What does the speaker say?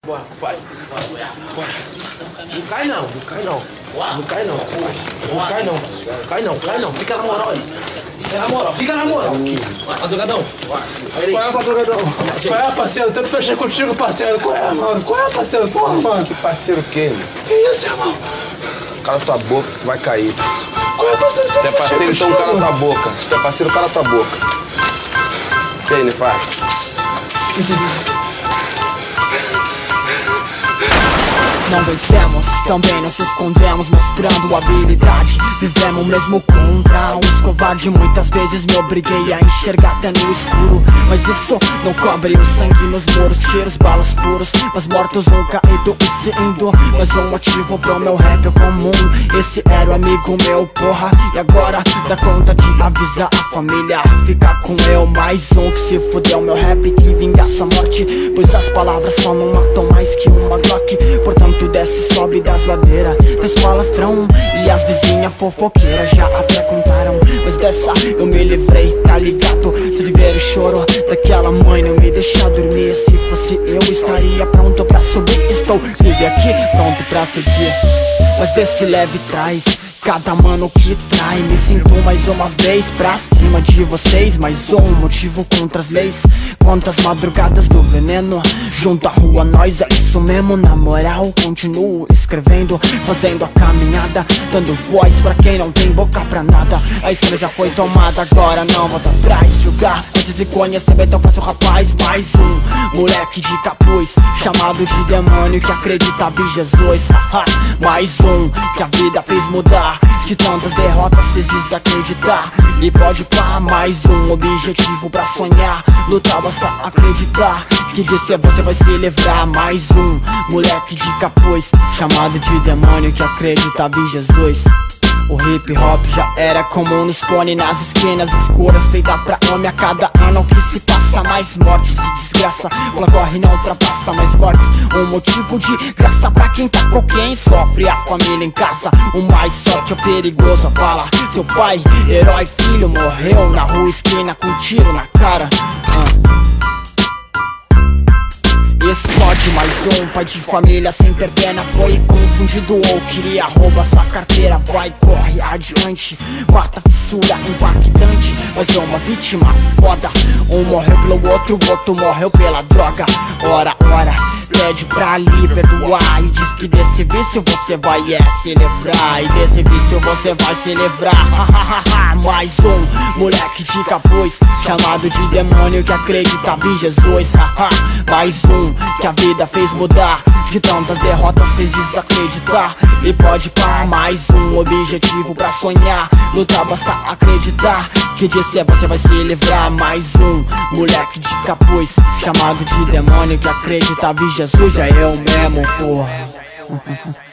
Bora, pai. Bora. Não cai não, não cai não. Não cai não. Não cai não. Cai não, cai não. Fica na moral aí. Fica na moral, fica na moral. Madrugadão. Qual é, madrugadão? Qual é, parceiro? Tento fechar contigo, parceiro. Qual é, mano? Qual é, parceiro? Porra, mano. Que parceiro o quê, irmão? Que isso, irmão? Cala tua boca, tu vai cair, parceiro. Qual é, parceiro? Se tu é parceiro, então cala tua boca. Se tu é parceiro, cala tua boca. E aí, Nefar? Não vencemos, também não se escondemos, mostrando habilidade. Vivemos mesmo contra uns covardes. Muitas vezes me obriguei a enxergar até no escuro, mas isso não cobre o sangue nos muros. Tiros, balas furos, mas mortos nunca ido e se indo. Mas um motivo pro meu rap é comum. Esse era o amigo meu, porra. E agora dá conta de avisar a família. Ficar com eu, mais um que se fudeu. Meu rap que vingaça a morte, pois as palavras só não matam mais que uma Glock. Portanto desce, sobe das ladeiras, das falastrão. E as vizinhas fofoqueiras já até contaram, mas dessa eu me livrei, tá ligado? Se de ver o choro daquela mãe não me deixar dormir. Se fosse eu estaria pronto pra subir. Estou livre aqui, pronto pra seguir. Mas desse leve traz cada mano que trai. Me sinto mais uma vez pra cima de vocês. Mais um motivo contra as leis. Quantas madrugadas do veneno junto à rua, nós é isso mesmo. Na moral, continuo escrevendo, fazendo a caminhada, dando voz pra quem não tem boca pra nada. A escolha já foi tomada, agora não volta atrás. Julgar antes de conhecer, bem tão fácil, rapaz. Mais um moleque de capuz, chamado de demônio, que acreditava em Jesus. Mais um que a vida fez mudar, de tantas derrotas fez desacreditar. E pode pá, mais um objetivo pra sonhar. Lutar, basta acreditar que de ser você vai se livrar. Mais um moleque de capuz, chamado de demônio, que acreditava em Jesus. O hip hop já era comum nos fones, nas esquinas escuras, feita pra homem. A cada ano que se passa, mais mortes e desgraça. Bola corre, não ultrapassa, mais mortes. Um motivo de graça pra quem tá com quem sofre. A família em casa, o mais sorte é o perigoso. A bala, seu pai, herói, filho, morreu na rua, esquina, com tiro na cara. Explode mais um pai de família sem ter pena. Foi confundido ou queria roubar sua carteira. Vai, corre adiante, mata fissura impactante. Mas é uma vítima foda. Um morreu pelo outro, o outro morreu pela droga. Ora, pede pra lhe perdoar e diz que desse vício você vai se livrar. E desse vício você vai se livrar. Mais um moleque de capuz, chamado de demônio, que acreditava em Jesus. Mais um que a vida fez mudar, de tantas derrotas fez desacreditar. E pode pá, mais um objetivo pra sonhar. Lutar, basta acreditar que de ser você vai se livrar. Mais um moleque de capuz, chamado de demônio, que acreditava em Jesus. É eu mesmo, porra.